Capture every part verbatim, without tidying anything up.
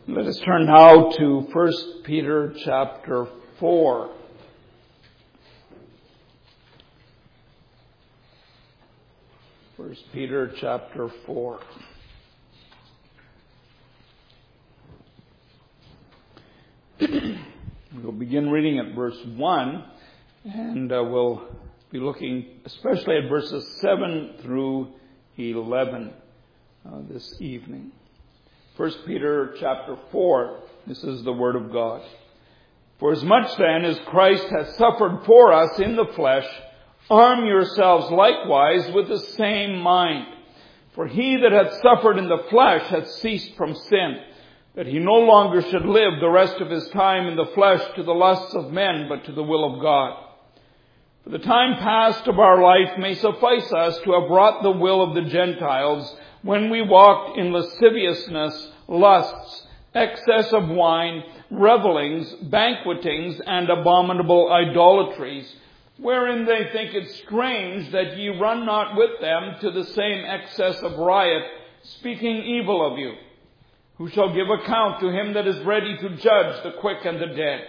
Let us turn now to First Peter chapter four. First Peter chapter four. We'll begin reading at verse one, and uh, we'll be looking especially at verses seven through eleven uh, this evening. First Peter chapter four, this is the word of God. For as much then as Christ has suffered for us in the flesh, arm yourselves likewise with the same mind. For he that hath suffered in the flesh hath ceased from sin, that he no longer should live the rest of his time in the flesh to the lusts of men, but to the will of God. For the time past of our life may suffice us to have wrought the will of the Gentiles, when we walked in lasciviousness, lusts, excess of wine, revellings, banquetings, and abominable idolatries, wherein they think it strange that ye run not with them to the same excess of riot, speaking evil of you, who shall give account to him that is ready to judge the quick and the dead.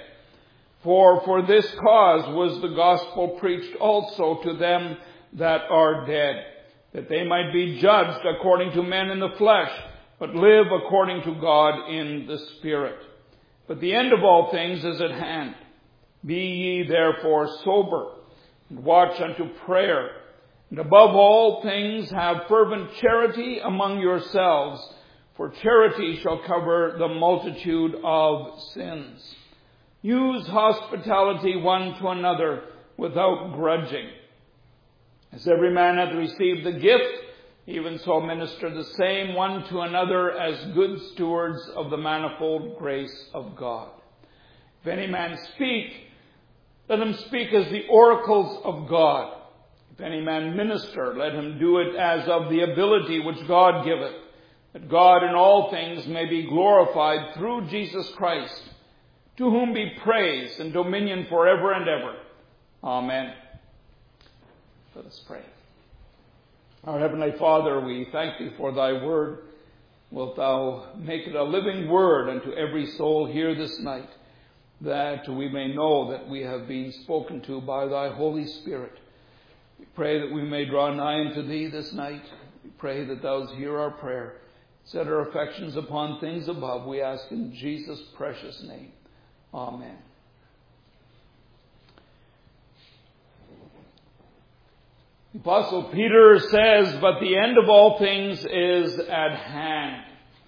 For for this cause was the gospel preached also to them that are dead, that they might be judged according to men in the flesh, but live according to God in the Spirit. But the end of all things is at hand. Be ye therefore sober, and watch unto prayer, and above all things have fervent charity among yourselves, for charity shall cover the multitude of sins. Use hospitality one to another without grudging. As every man hath received the gift, even so minister the same one to another as good stewards of the manifold grace of God. If any man speak, let him speak as the oracles of God. If any man minister, let him do it as of the ability which God giveth, that God in all things may be glorified through Jesus Christ, to whom be praise and dominion forever and ever. Amen. Let us pray. Our Heavenly Father, we thank Thee for Thy word. Wilt Thou make it a living word unto every soul here this night, that we may know that we have been spoken to by Thy Holy Spirit. We pray that we may draw nigh unto Thee this night. We pray that Thou hear our prayer. Set our affections upon things above. We ask in Jesus' precious name. Amen. The Apostle Peter says, but the end of all things is at hand.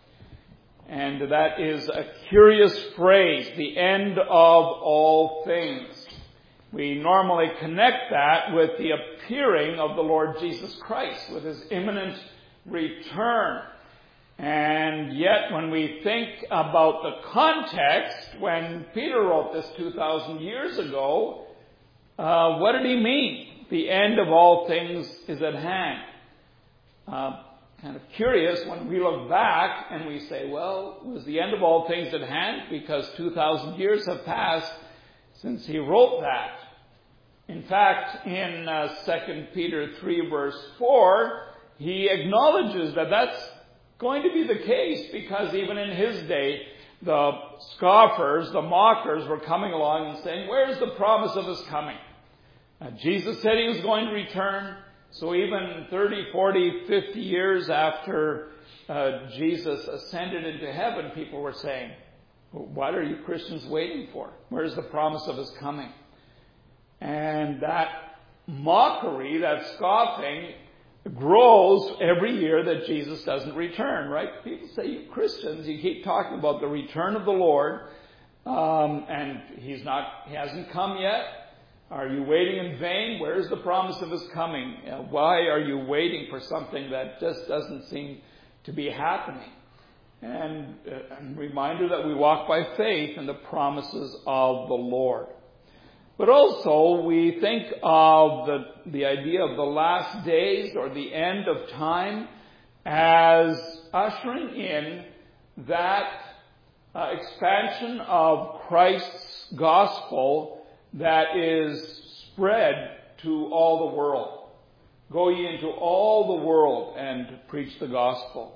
And that is a curious phrase, the end of all things. We normally connect that with the appearing of the Lord Jesus Christ, with His imminent return. And yet when we think about the context, when Peter wrote this two thousand years ago, uh, what did he mean? The end of all things is at hand. Uh, kind of curious when we look back and we say, well, was the end of all things at hand? Because two thousand years have passed since he wrote that. In fact, in uh, Second Peter three verse four, he acknowledges that that's going to be the case, because even in his day, the scoffers, the mockers were coming along and saying, where's the promise of his coming? Uh, Jesus said he was going to return. So even thirty, forty, fifty years after uh, Jesus ascended into heaven, people were saying, what are you Christians waiting for? Where's the promise of his coming? And that mockery, that scoffing, grows every year that Jesus doesn't return, right? People say, you Christians, you keep talking about the return of the Lord, um, and he's not, he hasn't come yet. Are you waiting in vain? Where's the promise of his coming? Uh, why are you waiting for something that just doesn't seem to be happening? And uh, a reminder that we walk by faith in the promises of the Lord. But also we think of the, the idea of the last days or the end of time as ushering in that uh, expansion of Christ's gospel that is spread to all the world. Go ye into all the world and preach the gospel.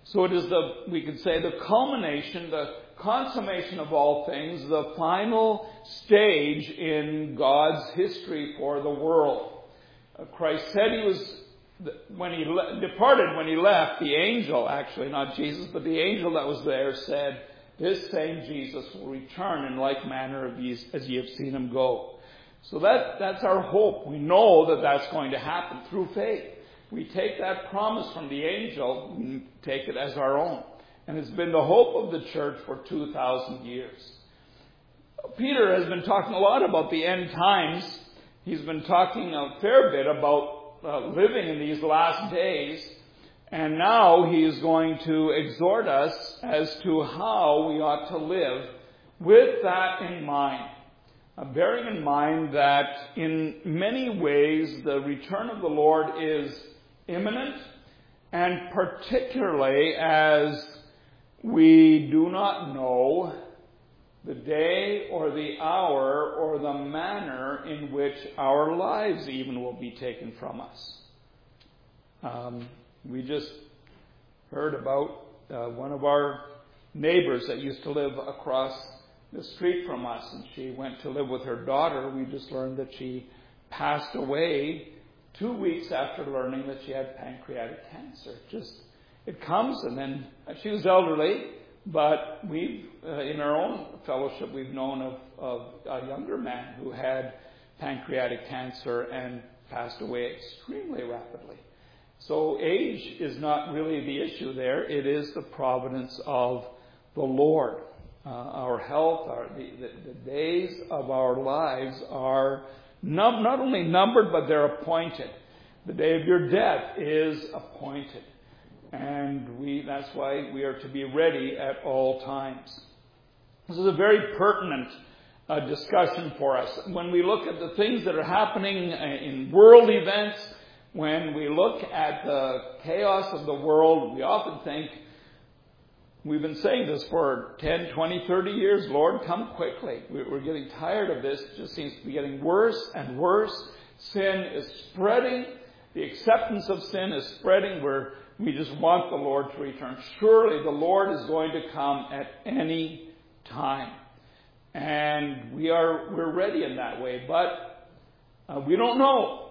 So it is the, we could say, the culmination, the consummation of all things, the final stage in God's history for the world. Uh, Christ said he was, when he le- departed, when he left, the angel, actually not Jesus, but the angel that was there said, "This same Jesus will return in like manner as ye have seen him go." So that, that's our hope. We know that that's going to happen through faith. We take that promise from the angel and take it as our own. And it's been the hope of the church for two thousand years. Peter has been talking a lot about the end times. He's been talking a fair bit about uh, living in these last days. And now he is going to exhort us as to how we ought to live with that in mind. Uh, bearing in mind that in many ways the return of the Lord is imminent, and particularly as we do not know the day or the hour or the manner in which our lives even will be taken from us. Um, we just heard about uh, one of our neighbors that used to live across the street from us, and she went to live with her daughter. We just learned that she passed away two weeks after learning that she had pancreatic cancer. Just, it comes, and then she was elderly, but we've, uh, in our own fellowship, we've known of, of a younger man who had pancreatic cancer and passed away extremely rapidly. So age is not really the issue there. It is the providence of the Lord. Uh, our health, our, the, the, the days of our lives are num- not only numbered, but they're appointed. The day of your death is appointed. And we that's why we are to be ready at all times. This is a very pertinent uh, discussion for us. When we look at the things that are happening in world events, when we look at the chaos of the world, we often think, we've been saying this for ten, twenty, thirty years, Lord, come quickly. We're getting tired of this. It just seems to be getting worse and worse. Sin is spreading. The acceptance of sin is spreading. We're, we just want the Lord to return. Surely the Lord is going to come at any time. And we are, we're ready in that way. But uh, we don't know.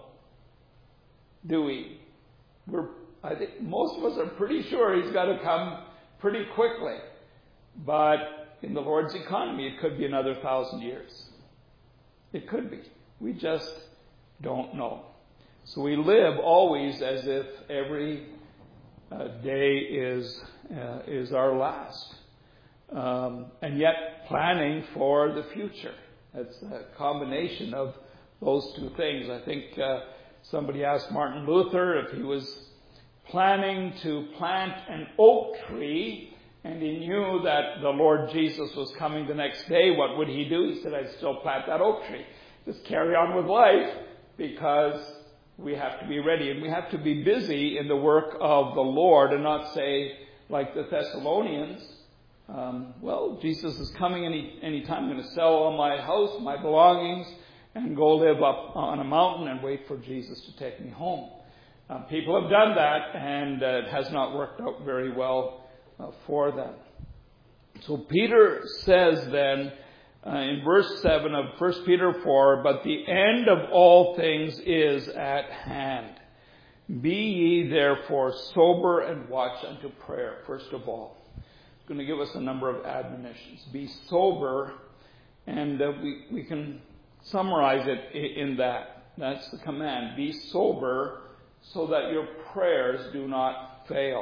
Do we? We're, I think most of us are pretty sure he's got to come pretty quickly. But in the Lord's economy, it could be another thousand years. It could be. We just don't know. So we live always as if every uh, day is uh, is our last. Um, and yet planning for the future. That's a combination of those two things. I think uh, somebody asked Martin Luther if he was planning to plant an oak tree and he knew that the Lord Jesus was coming the next day, what would he do? He said, I'd still plant that oak tree. Just carry on with life, because we have to be ready and we have to be busy in the work of the Lord and not say, like the Thessalonians, um, well, Jesus is coming any any time. I'm going to sell all my house, my belongings, and go live up on a mountain and wait for Jesus to take me home. Uh, people have done that, and uh, it has not worked out very well uh, for them. So Peter says then, uh, in verse seven of First Peter four, but the end of all things is at hand. Be ye therefore sober and watch unto prayer, first of all. He's going to give us a number of admonitions. Be sober, and uh, we, we can summarize it in that. That's the command. Be sober, so that your prayers do not fail.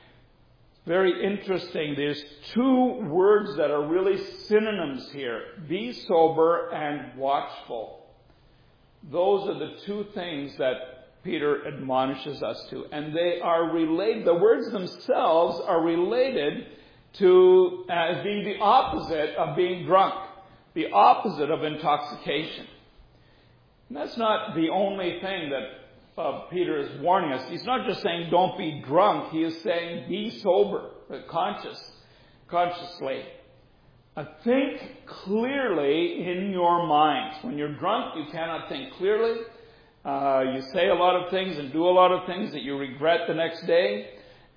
Very interesting. There's two words that are really synonyms here. Be sober and watchful. Those are the two things that Peter admonishes us to. And they are related, the words themselves are related to as being the opposite of being drunk. The opposite of intoxication. And that's not the only thing that Uh, Peter is warning us. He's not just saying don't be drunk. He is saying be sober, conscious, consciously. Uh, think clearly in your minds. When you're drunk, you cannot think clearly. Uh, you say a lot of things and do a lot of things that you regret the next day.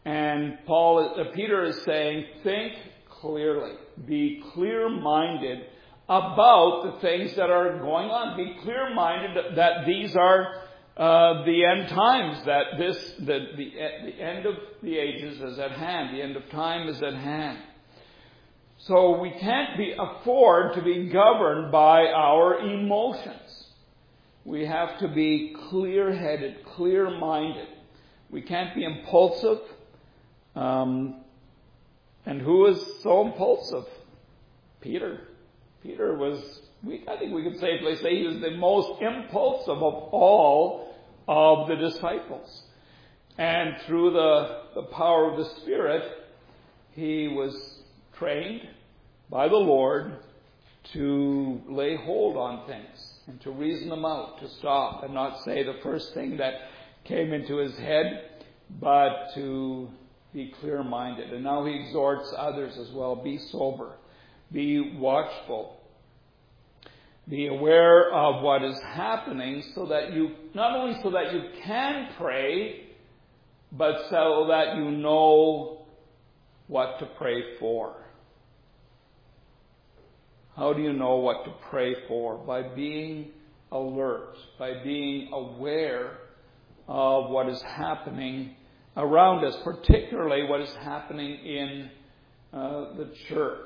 And Paul, uh, Peter is saying, think clearly. Be clear-minded about the things that are going on. Be clear-minded that these are uh, the end times, that this, the, the, the end of the ages is at hand. The end of time is at hand. So we can't be afford to be governed by our emotions. We have to be clear-headed, clear-minded. We can't be impulsive. Um, and who is so impulsive? Peter. Peter was, we, I think we could safely say he was the most impulsive of all of the disciples. And through the, the power of the Spirit, he was trained by the Lord to lay hold on things and to reason them out, to stop and not say the first thing that came into his head, but to be clear-minded. And now he exhorts others as well. Be sober. Be watchful. Be aware of what is happening so that you, not only so that you can pray, but so that you know what to pray for. How do you know what to pray for? By being alert, by being aware of what is happening around us, particularly what is happening in uh, the church,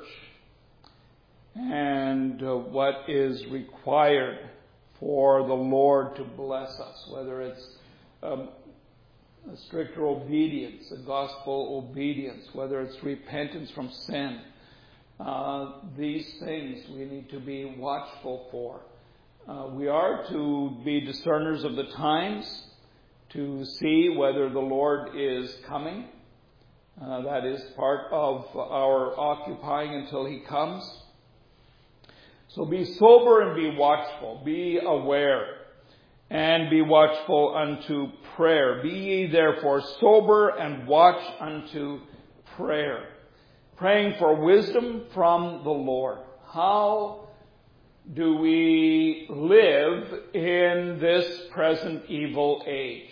and uh, what is required for the Lord to bless us, whether it's um, a stricter obedience, a gospel obedience, whether it's repentance from sin. Uh, these things we need to be watchful for. Uh, we are to be discerners of the times, to see whether the Lord is coming. Uh, that is part of our occupying until he comes. So be sober and be watchful. Be aware and be watchful unto prayer. Be ye therefore sober and watch unto prayer. Praying for wisdom from the Lord. How do we live in this present evil age?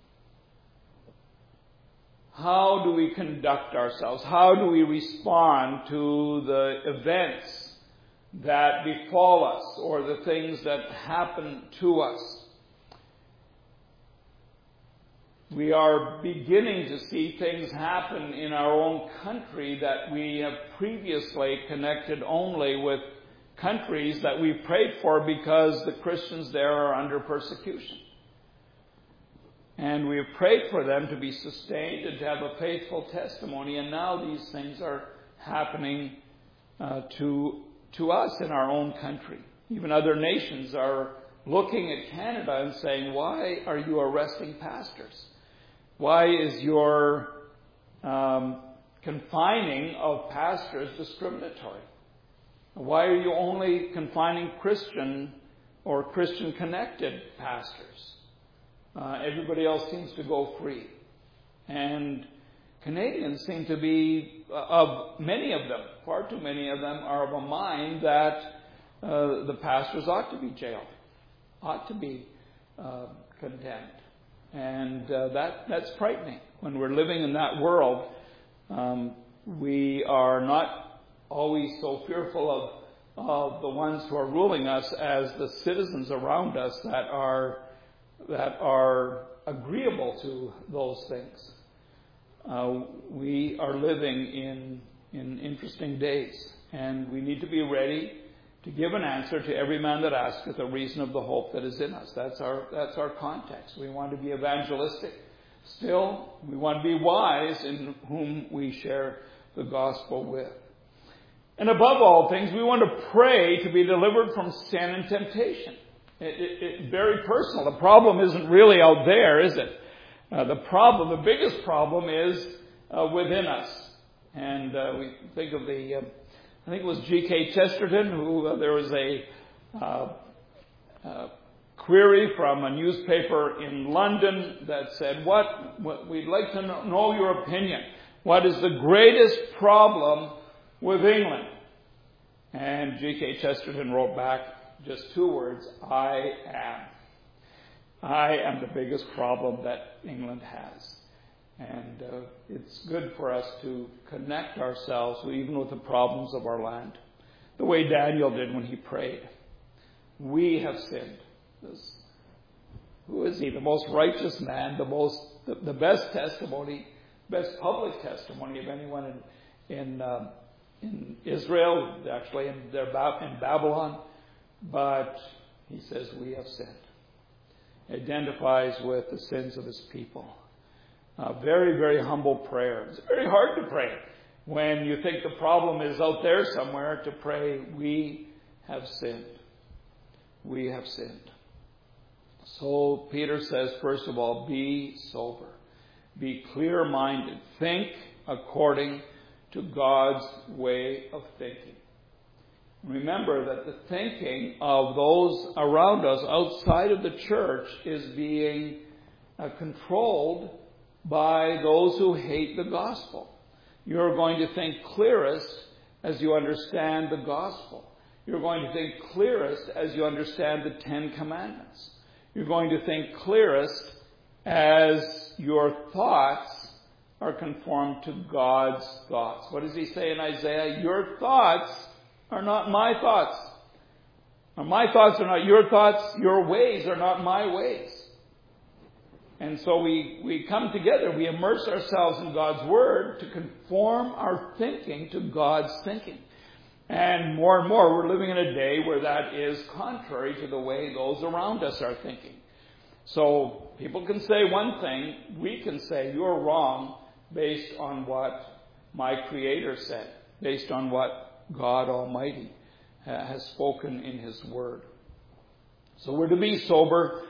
How do we conduct ourselves? How do we respond to the events that befall us or the things that happen to us? We are beginning to see things happen in our own country that we have previously connected only with countries that we prayed for because the Christians there are under persecution. And we have prayed for them to be sustained and to have a faithful testimony. And now these things are happening uh, to, to us in our own country. Even other nations are looking at Canada and saying, why are you arresting pastors? Why is your um, confining of pastors discriminatory? Why are you only confining Christian or Christian-connected pastors? Uh, everybody else seems to go free. And Canadians seem to be, uh, of many of them, far too many of them, are of a mind that uh, the pastors ought to be jailed, ought to be uh, condemned. And uh, that that's frightening. When we're living in that world, um, we are not always so fearful of, of the ones who are ruling us as the citizens around us that are that are agreeable to those things. Uh, we are living in in interesting days, and we need to be ready to give an answer to every man that asketh the reason of the hope that is in us. That's our that's our context. We want to be evangelistic. Still, we want to be wise in whom we share the gospel with. And above all things, we want to pray to be delivered from sin and temptation. It, it, it, very personal. The problem isn't really out there, is it? Uh, the problem, the biggest problem is uh, within us. And uh, we think of the... Uh, I think it was G K Chesterton who, uh, there was a uh, uh, query from a newspaper in London that said, what, what we'd like to know, know your opinion. What is the greatest problem with England? And G K Chesterton wrote back just two words, I am. I am the biggest problem that England has. And uh, it's good for us to connect ourselves even with the problems of our land, the way Daniel did when he prayed. We have sinned. This, who is he? The most righteous man, the most, the, the best testimony, best public testimony of anyone in in, uh, in Israel, actually in their in Babylon. But he says we have sinned. Identifies with the sins of his people. A very, very humble prayer. It's very hard to pray when you think the problem is out there somewhere, to pray, we have sinned. We have sinned. So Peter says, first of all, be sober. Be clear-minded. Think according to God's way of thinking. Remember that the thinking of those around us outside of the church is being uh, controlled by those who hate the gospel. You're going to think clearest as you understand the gospel. You're going to think clearest as you understand the Ten Commandments. You're going to think clearest as your thoughts are conformed to God's thoughts. What does he say in Isaiah? Your thoughts are not my thoughts. Or my thoughts are not your thoughts. Your ways are not my ways. And so we, we come together, we immerse ourselves in God's Word to conform our thinking to God's thinking. And more and more, we're living in a day where that is contrary to the way those around us are thinking. So people can say one thing, we can say you're wrong based on what my Creator said, based on what God Almighty has spoken in His Word. So we're to be sober.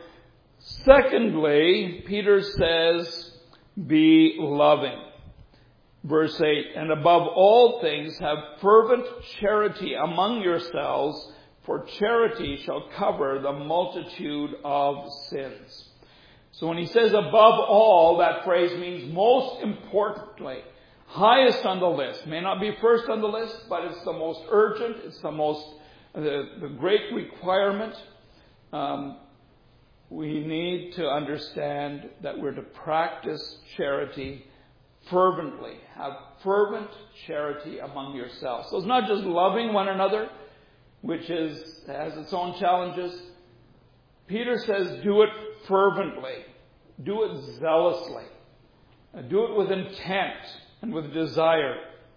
Secondly, Peter says, be loving. Verse eight, and above all things have fervent charity among yourselves, for charity shall cover the multitude of sins. So when he says above all, that phrase means most importantly, highest on the list. May not be first on the list, but it's the most urgent, it's the most, the, the great requirement. Um, We need to understand that we're to practice charity fervently. Have fervent charity among yourselves. So it's not just loving one another, which is has its own challenges. Peter says do it fervently. Do it zealously. Do it with intent and with desire.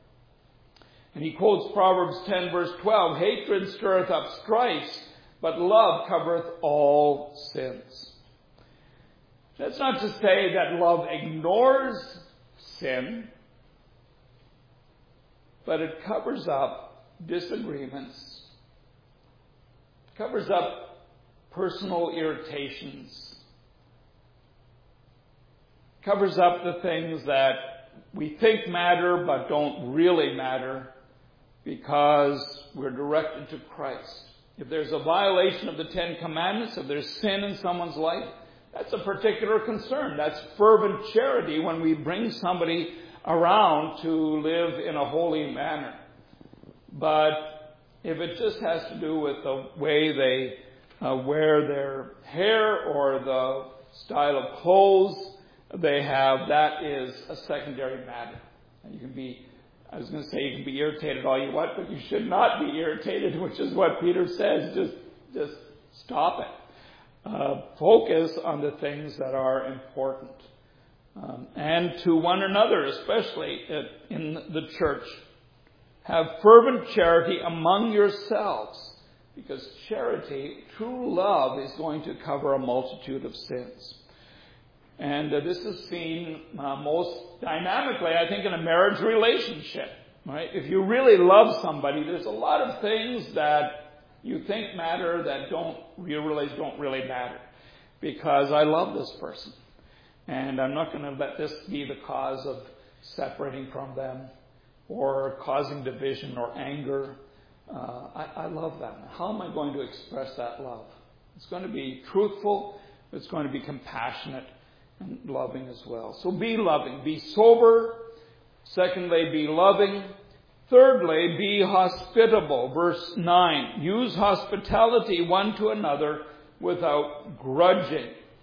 And he quotes Proverbs ten verse twelve, hatred stirreth up strife, but love covereth all sins. That's not to say that love ignores sin, but it covers up disagreements, covers up personal irritations, covers up the things that we think matter but don't really matter because we're directed to Christ. If there's a violation of the Ten Commandments, if there's sin in someone's life, that's a particular concern. That's fervent charity when we bring somebody around to live in a holy manner. But if it just has to do with the way they uh, wear their hair or the style of clothes they have, that is a secondary matter. And you can be I was going to say you can be irritated all you want, but you should not be irritated, which is what Peter says. Just, just stop it. Uh, focus on the things that are important. Um, and to one another, especially in the church. Have fervent charity among yourselves, because charity, true love, is going to cover a multitude of sins. And uh, this is seen uh, most dynamically, I think, in a marriage relationship. Right? If you really love somebody, there's a lot of things that you think matter that don't you realize don't really matter. Because I love this person. And I'm not going to let this be the cause of separating from them or causing division or anger. Uh, I, I love them. How am I going to express that love? It's going to be truthful. It's going to be compassionate. And loving as well. So be loving. Be sober. Secondly, be loving. Thirdly, be hospitable. Verse nine. Use hospitality one to another without grudging.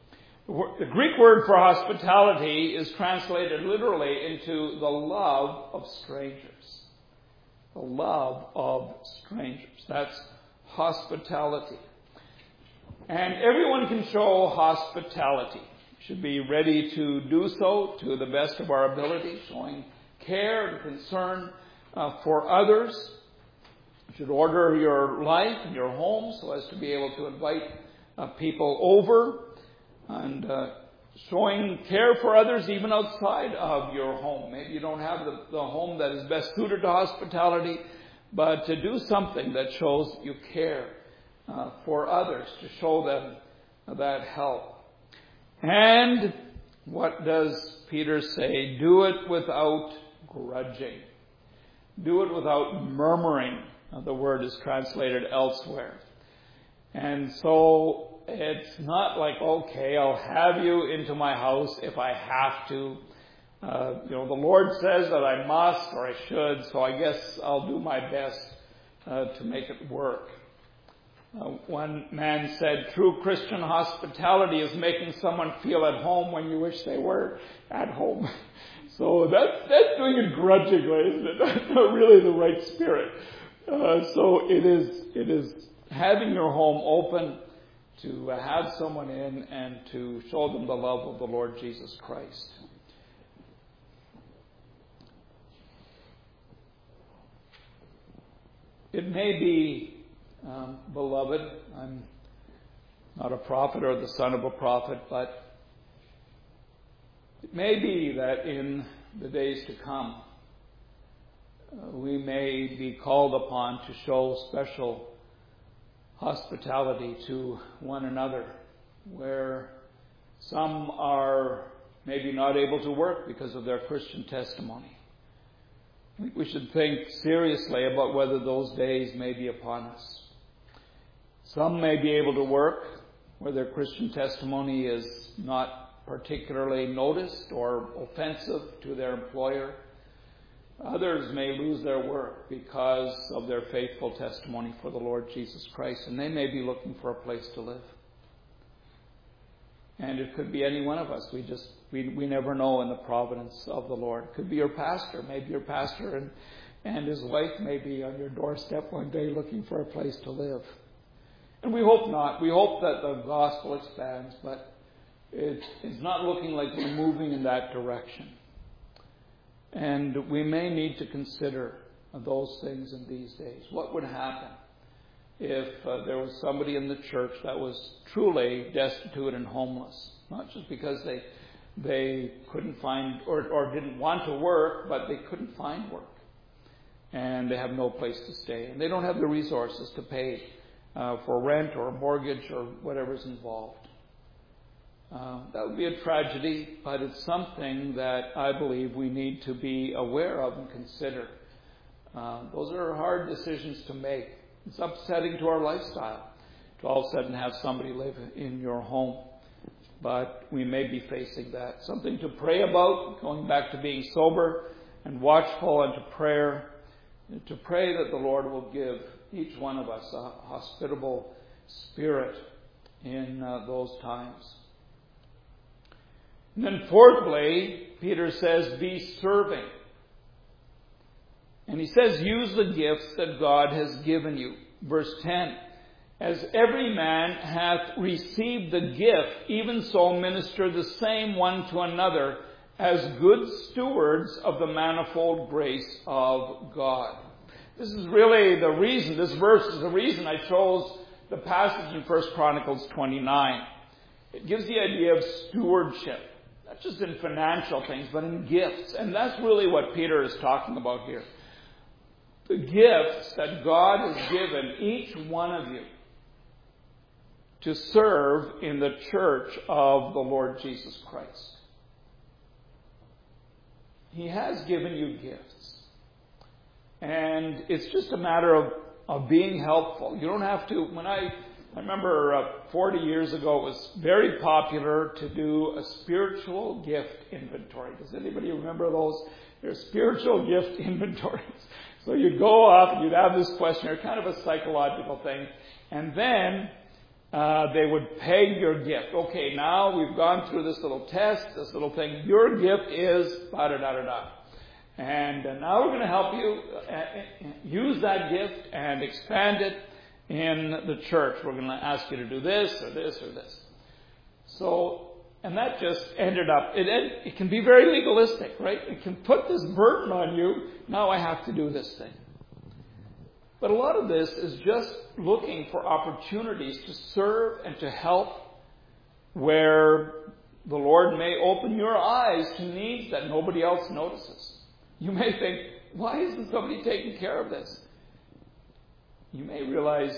The Greek word for hospitality is translated literally into the love of strangers. The love of strangers. That's hospitality. And everyone can show hospitality. We should be ready to do so to the best of our ability, showing care and concern uh, for others. You should order your life and your home so as to be able to invite uh, people over. And uh, showing care for others even outside of your home. Maybe you don't have the, the home that is best suited to hospitality, but to do something that shows you care uh, for others, to show them that help. And what does Peter say? Do it without grudging. Do it without murmuring. Now, the word is translated elsewhere. And so it's not like, okay, I'll have you into my house if I have to. Uh, you know, the Lord says that I must or I should, so I guess I'll do my best uh, to make it work. Uh, one man said, true Christian hospitality is making someone feel at home when you wish they were at home. So that's, that's doing it grudgingly, isn't it? That's not really the right spirit. Uh, so it is, it is having your home open to have someone in and to show them the love of the Lord Jesus Christ. It may be, um, beloved, I'm not a prophet or the son of a prophet, but it may be that in the days to come, uh, we may be called upon to show special hospitality to one another, where some are maybe not able to work because of their Christian testimony. I think we should think seriously about whether those days may be upon us. Some may be able to work where their Christian testimony is not particularly noticed or offensive to their employer. Others may lose their work because of their faithful testimony for the Lord Jesus Christ, and they may be looking for a place to live. And it could be any one of us. We just we we never know in the providence of the Lord. It could be your pastor. Maybe your pastor and, and his wife may be on your doorstep one day looking for a place to live. And we hope not. We hope that the gospel expands, but it, it's not looking like we're moving in that direction. And we may need to consider those things in these days. What would happen if uh, there was somebody in the church that was truly destitute and homeless? Not just because they they couldn't find or, or didn't want to work, but they couldn't find work. And they have no place to stay. And they don't have the resources to pay uh, for rent or mortgage or whatever's involved. Uh, that would be a tragedy, but it's something that I believe we need to be aware of and consider. Uh, those are hard decisions to make. It's upsetting to our lifestyle to all of a sudden have somebody live in your home. But we may be facing that. Something to pray about, going back to being sober and watchful and to prayer. And to pray that the Lord will give each one of us a hospitable spirit in uh, those times. And then fourthly, Peter says, be serving. And he says, use the gifts that God has given you. Verse ten, as every man hath received the gift, even so minister the same one to another as good stewards of the manifold grace of God. This is really the reason, this verse is the reason I chose the passage in First Chronicles twenty-nine. It gives the idea of stewardship. Not just in financial things, but in gifts. And that's really what Peter is talking about here. The gifts that God has given each one of you to serve in the church of the Lord Jesus Christ. He has given you gifts. And it's just a matter of, of being helpful. You don't have to, when I... I remember uh, forty years ago, it was very popular to do a spiritual gift inventory. Does anybody remember those? They're spiritual gift inventories. So you'd go off and you'd have this questionnaire, kind of a psychological thing. And then uh, they would peg your gift. Okay, now we've gone through this little test, this little thing. Your gift is da-da-da-da-da. And uh, now we're going to help you uh, use that gift and expand it in the church. We're going to ask you to do this or this or this. So, and that just ended up, it, it can be very legalistic, right? It can put this burden on you. Now I have to do this thing. But a lot of this is just looking for opportunities to serve and to help where the Lord may open your eyes to needs that nobody else notices. You may think, why isn't somebody taking care of this? You may realize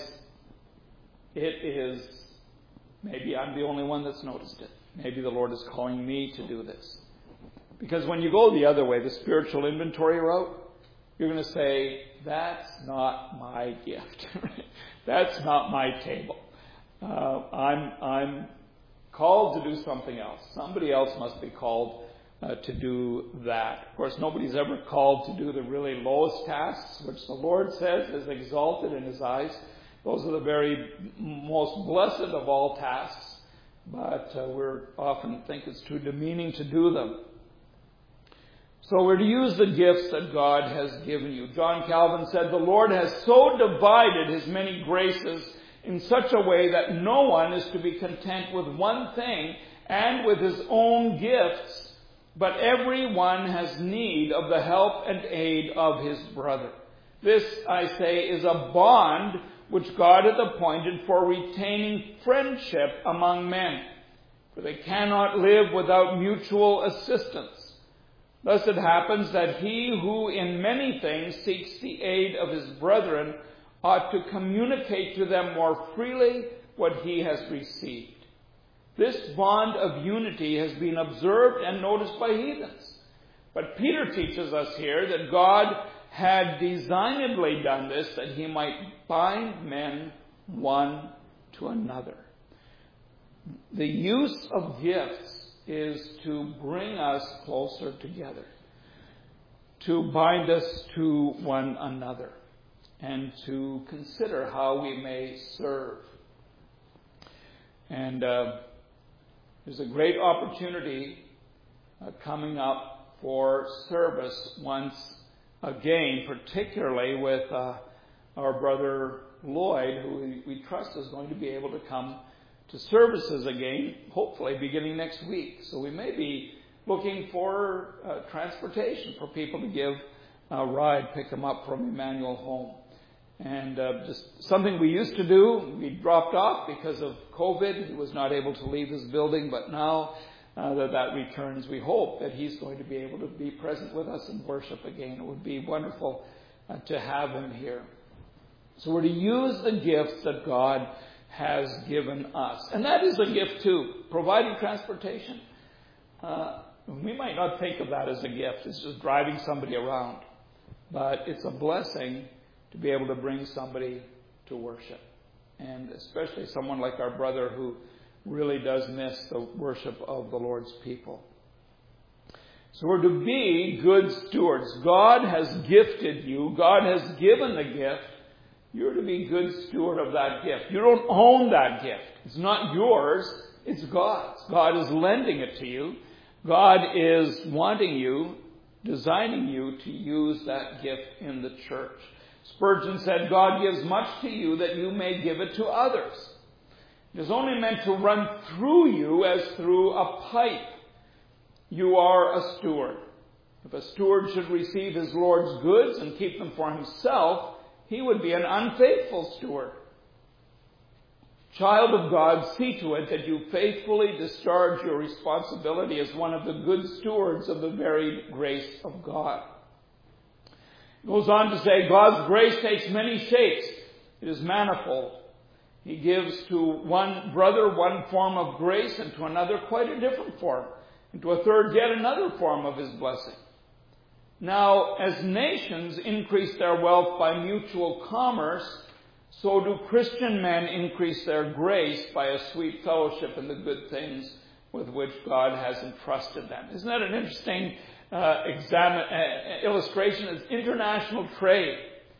it is, maybe I'm the only one that's noticed it. Maybe the Lord is calling me to do this. Because when you go the other way, the spiritual inventory route, you're going to say, that's not my gift. That's not my table. Uh, I'm, I'm called to do something else. Somebody else must be called uh, to do that. Of course, nobody's ever called to do the really lowest tasks, which the Lord says is exalted in His eyes. Those are the very most blessed of all tasks. But uh, we often think it's too demeaning to do them. So we're to use the gifts that God has given you. John Calvin said, the Lord has so divided His many graces in such a way that no one is to be content with one thing and with his own gifts, but every one has need of the help and aid of his brother. This, I say, is a bond which God hath appointed for retaining friendship among men, for they cannot live without mutual assistance. Thus it happens that he who in many things seeks the aid of his brethren ought to communicate to them more freely what he has received. This bond of unity has been observed and noticed by heathens. But Peter teaches us here that God had designedly done this that He might bind men one to another. The use of gifts is to bring us closer together, to bind us to one another, and to consider how we may serve. And uh, there's a great opportunity uh, coming up for service once again, particularly with uh, our brother Lloyd, who we, we trust is going to be able to come to services again, hopefully beginning next week. So we may be looking for uh, transportation for people to give a ride, pick them up from Emmanuel home. And uh, just something we used to do, we dropped off because of COVID. He was not able to leave his building, but now uh, that that returns, we hope that he's going to be able to be present with us and worship again. It would be wonderful uh, to have him here. So we're to use the gifts that God has given us. And that is a gift too, providing transportation. Uh, we might not think of that as a gift. It's just driving somebody around. But it's a blessing to be able to bring somebody to worship. And especially someone like our brother who really does miss the worship of the Lord's people. So we're to be good stewards. God has gifted you. God has given the gift. You're to be good steward of that gift. You don't own that gift. It's not yours. It's God's. God is lending it to you. God is wanting you, designing you to use that gift in the church. Spurgeon said, God gives much to you that you may give it to others. It is only meant to run through you as through a pipe. You are a steward. If a steward should receive his Lord's goods and keep them for himself, he would be an unfaithful steward. Child of God, see to it that you faithfully discharge your responsibility as one of the good stewards of the varied grace of God. It goes on to say, God's grace takes many shapes. It is manifold. He gives to one brother one form of grace, and to another quite a different form, and to a third yet another form of His blessing. Now, as nations increase their wealth by mutual commerce, so do Christian men increase their grace by a sweet fellowship in the good things with which God has entrusted them. Isn't that an interesting uh, exam- uh, illustration? It's international trade.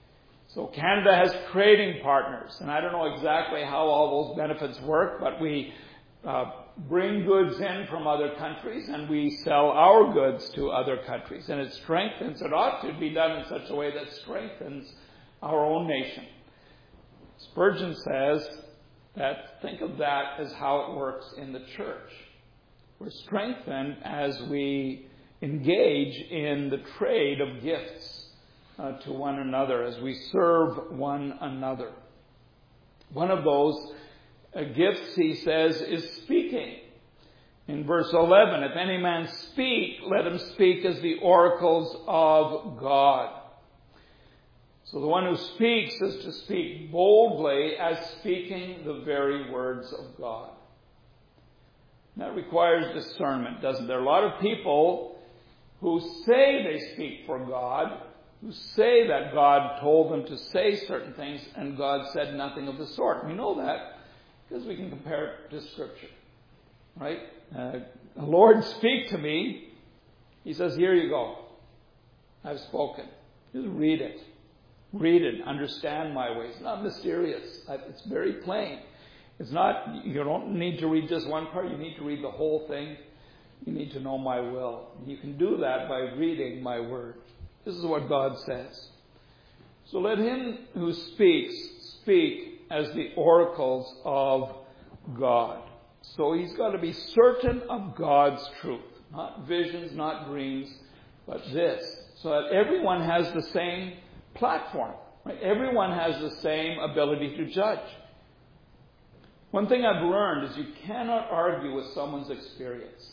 So Canada has trading partners, and I don't know exactly how all those benefits work, but we uh, bring goods in from other countries and we sell our goods to other countries. And it strengthens, it ought to be done in such a way that strengthens our own nation. Spurgeon says that, think of that as how it works in the church. We're strengthened as we engage in the trade of gifts uh, to one another, as we serve one another. One of those uh, gifts, he says, is speaking. In verse eleven, if any man speak, let him speak as the oracles of God. So the one who speaks is to speak boldly as speaking the very words of God. That requires discernment, doesn't it? There are a lot of people who say they speak for God, who say that God told them to say certain things, and God said nothing of the sort. We know that because we can compare it to Scripture. Right? Uh, the Lord speak to me. He says, here you go. I've spoken. Just read it. Read it. Understand my ways. It's not mysterious. It's very plain. It's not, you don't need to read just one part. You need to read the whole thing. You need to know my will. You can do that by reading my word. This is what God says. So let him who speaks, speak as the oracles of God. So he's got to be certain of God's truth. Not visions, not dreams, but this. So that everyone has the same platform. Right? Everyone has the same ability to judge. One thing I've learned is you cannot argue with someone's experience.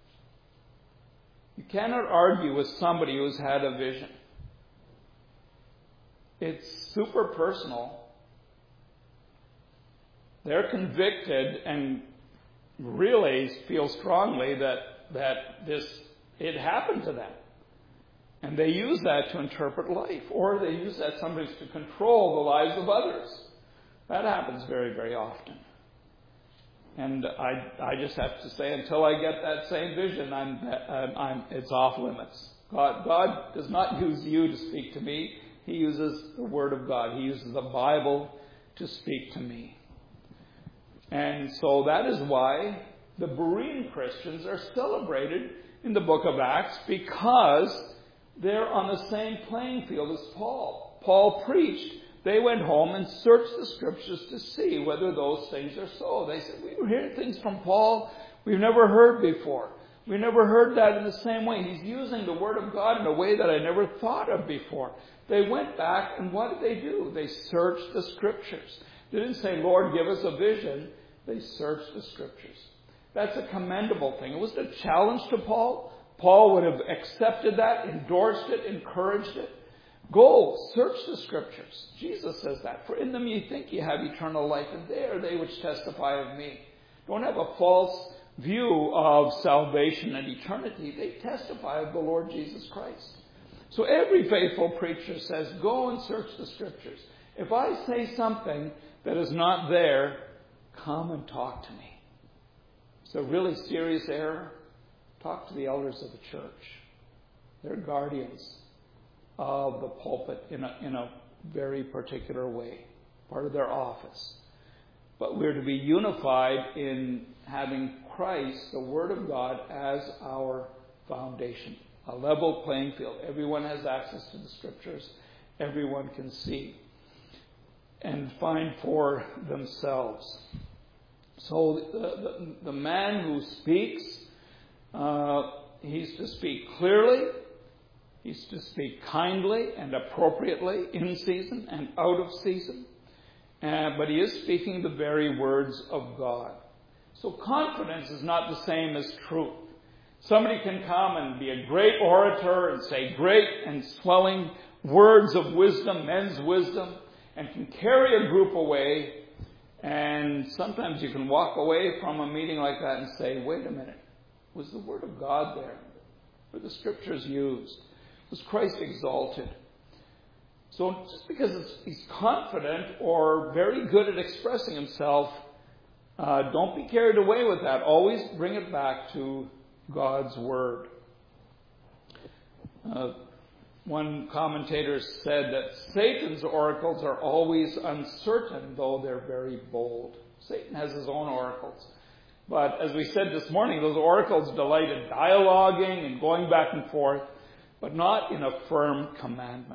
You cannot argue with somebody who's had a vision. It's super personal. They're convicted and really feel strongly that, that this, it happened to them. And they use that to interpret life. Or they use that sometimes to control the lives of others. That happens very, very often. And I, I just have to say, until I get that same vision, I'm, I'm, I'm, it's off limits. God, God does not use you to speak to me. He uses the Word of God. He uses the Bible to speak to me. And so that is why the Berean Christians are celebrated in the book of Acts, because they're on the same playing field as Paul. Paul preached. They went home and searched the Scriptures to see whether those things are so. They said, we were hearing things from Paul we've never heard before. We never heard that in the same way. He's using the Word of God in a way that I never thought of before. They went back, and what did they do? They searched the Scriptures. They didn't say, Lord, give us a vision. They searched the Scriptures. That's a commendable thing. It was a challenge to Paul. Paul would have accepted that, endorsed it, encouraged it. Go, search the Scriptures. Jesus says that. For in them you think you have eternal life, and they are they which testify of me. Don't have a false view of salvation and eternity. They testify of the Lord Jesus Christ. So every faithful preacher says, go and search the Scriptures. If I say something that is not there, come and talk to me. It's a really serious error. Talk to the elders of the church. They're guardians of the pulpit in a, in a very particular way, part of their office. But we're to be unified in having Christ, the Word of God, as our foundation. A level playing field. Everyone has access to the Scriptures. Everyone can see and find for themselves. So the, the, the man who speaks, uh, he's to speak clearly. He's to speak kindly and appropriately, in season and out of season. Uh, but he is speaking the very words of God. So confidence is not the same as truth. Somebody can come and be a great orator and say great and swelling words of wisdom, men's wisdom, and can carry a group away. And sometimes you can walk away from a meeting like that and say, wait a minute, was the Word of God there? Were the Scriptures used? Was Christ exalted? So just because it's, he's confident or very good at expressing himself, uh, don't be carried away with that. Always bring it back to God's Word. Uh, one commentator said that Satan's oracles are always uncertain, though they're very bold. Satan has his own oracles. But as we said this morning, those oracles delight in dialoguing and going back and forth, but not in a firm commandment.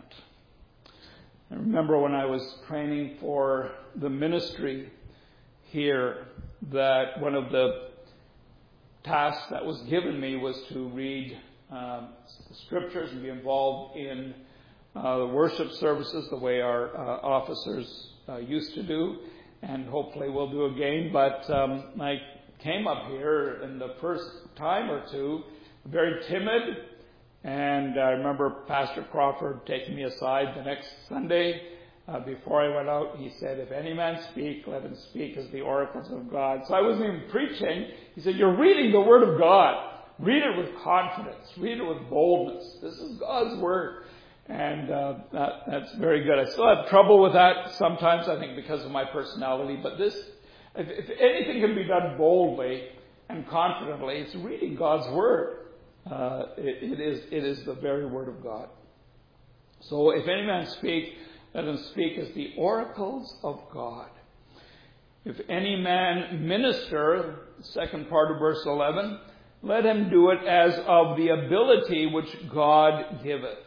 I remember when I was training for the ministry here, that one of the tasks that was given me was to read um, the scriptures and be involved in uh, the worship services the way our uh, officers uh, used to do, and hopefully we'll do again. But um, I came up here in the first time or two very timid, and I remember Pastor Crawford taking me aside the next Sunday uh, before I went out. He said, "If any man speak, let him speak as the oracles of God." So I wasn't even preaching. He said, "You're reading the Word of God. Read it with confidence. Read it with boldness. This is God's Word." And uh, that, that's very good. I still have trouble with that sometimes, I think, because of my personality. But this, if, if anything can be done boldly and confidently, it's reading God's Word. Uh, it, it is it is the very Word of God. So if any man speak, let him speak as the oracles of God. If any man minister, second part of verse eleven, let him do it as of the ability which God giveth.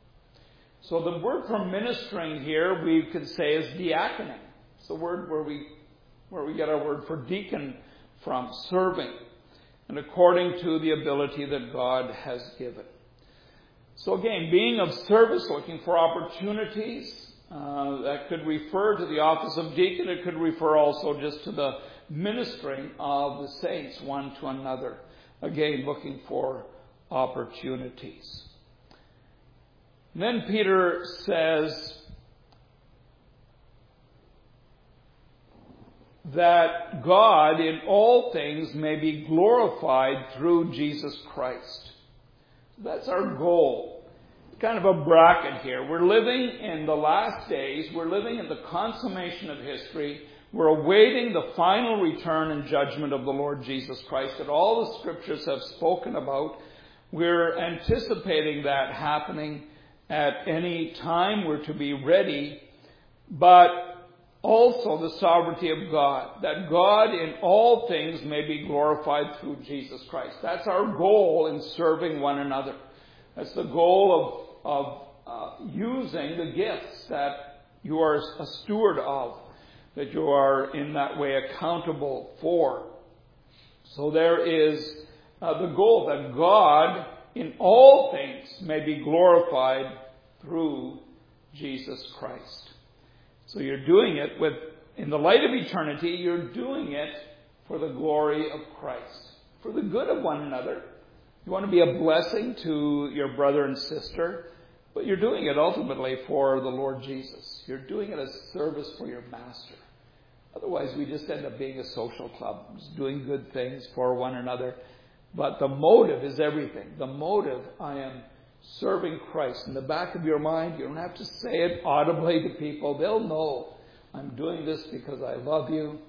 So the word for ministering here, we could say, is diaconing. It's the word where we where we get our word for deacon from, serving, and according to the ability that God has given. So again, being of service, looking for opportunities, uh, that could refer to the office of deacon. It could refer also just to the ministering of the saints one to another. Again, looking for opportunities. And then Peter says that God in all things may be glorified through Jesus Christ. That's our goal. Kind of a bracket here. We're living in the last days. We're living in the consummation of history. We're awaiting the final return and judgment of the Lord Jesus Christ that all the scriptures have spoken about. We're anticipating that happening at any time. We're to be ready. But also the sovereignty of God, that God in all things may be glorified through Jesus Christ. That's our goal in serving one another. That's the goal of, of uh, using the gifts that you are a steward of, that you are in that way accountable for. So there is uh, the goal that God in all things may be glorified through Jesus Christ. So you're doing it with, in the light of eternity, you're doing it for the glory of Christ, for the good of one another. You want to be a blessing to your brother and sister, but you're doing it ultimately for the Lord Jesus. You're doing it as service for your master. Otherwise, we just end up being a social club, just doing good things for one another. But the motive is everything. The motive, I am serving Christ. In the back of your mind, you don't have to say it audibly to people. They'll know I'm doing this because I love you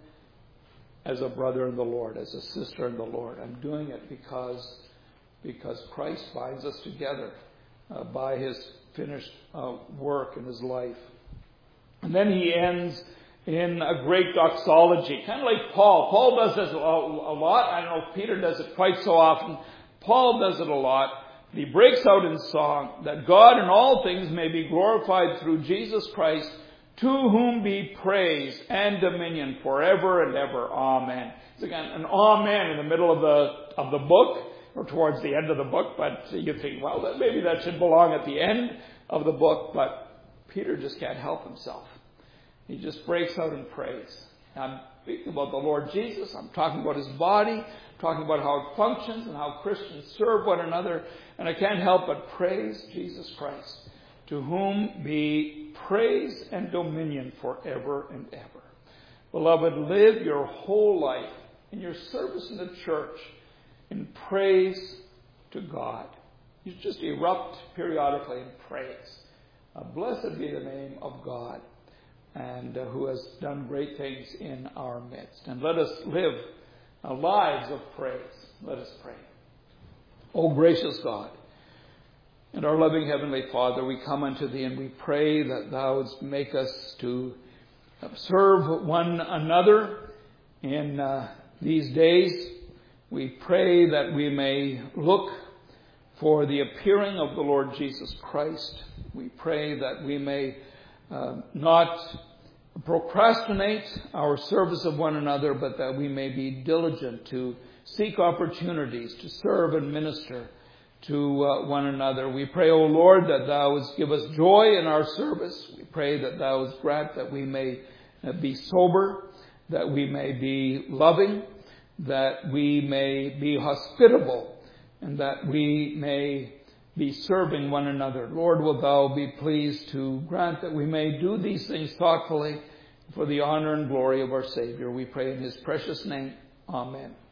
as a brother in the Lord, as a sister in the Lord. I'm doing it because, because Christ binds us together uh, by his finished uh, work in his life. And then he ends in a great doxology, kind of like Paul. Paul does this a lot. I don't know if Peter does it quite so often. Paul does it a lot. He breaks out in song that God in all things may be glorified through Jesus Christ, to whom be praise and dominion forever and ever. Amen. It's again an amen in the middle of the of the book, or towards the end of the book, but you think, well, that maybe that should belong at the end of the book, but Peter just can't help himself. He just breaks out in praise. I'm speaking about the Lord Jesus. I'm talking about his body, talking about how it functions and how Christians serve one another. And I can't help but praise Jesus Christ, to whom be praise and dominion forever and ever. Beloved, live your whole life in your service in the church in praise to God. You just erupt periodically in praise. Uh, blessed be the name of God, and uh, who has done great things in our midst. And let us live uh, lives of praise. Let us pray. O gracious God, And our loving Heavenly Father, we come unto Thee and we pray that Thou wouldst make us to serve one another in uh, these days. We pray that we may look for the appearing of the Lord Jesus Christ. We pray that we may uh, not procrastinate our service of one another, but that we may be diligent to seek opportunities to serve and minister to uh, one another. We pray, O Lord, that Thou wouldst give us joy in our service. We pray that Thou wouldst grant that we may uh, be sober, that we may be loving, that we may be hospitable, and that we may be serving one another. Lord, will Thou be pleased to grant that we may do these things thoughtfully for the honor and glory of our Savior. We pray in His precious name. Amen.